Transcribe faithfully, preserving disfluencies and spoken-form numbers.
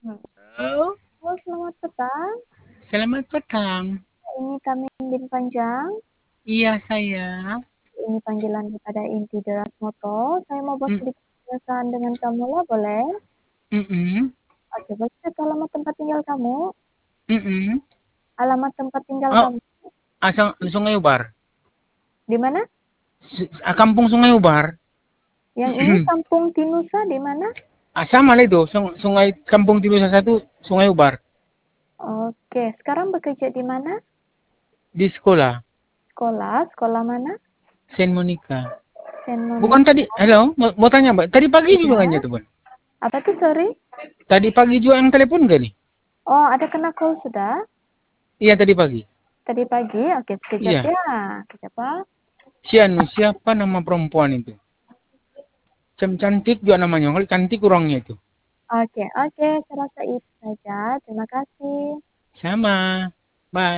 Halo, Halo, selamat petang. selamat petang. Ini kami Din Panjang. Iya, saya. Ini panggilan kepada inti Deras Moto. Saya mau buat Mm, sedikit pertanyaan dengan kamu lah, boleh? mm-mm, Oke, boleh ke alamat tempat tinggal kamu? mm-mm. Alamat tempat tinggal Oh, kamu asal Sungai Ubar. di mana? S- Kampung Sungai Ubar. Yang ini Kampung Tinusa di mana? Ah, sama lah itu. Sung- Sungai Kampung Tinusa satu, Sungai Ubar. Oke, sekarang bekerja di mana? Di sekolah, Sekolah, sekolah mana? Saint Monica. Saint Bukan Monica. tadi, halo, mau, mau tanya Mbak. Tadi pagi juga nggak Iya. tuh, Bun? Apa tuh, sorry? Tadi pagi juga yang telepon gak nih? Oh, ada kena call sudah? Iya, tadi pagi. Tadi pagi? Oke, sekejap Iya. ya. Sekejap, Pak. Si anu, siapa nama perempuan itu? Cem cantik juga namanya. Kalau cantik kurangnya itu. Oke, oke, saya rasa itu saja. Terima kasih. Sama.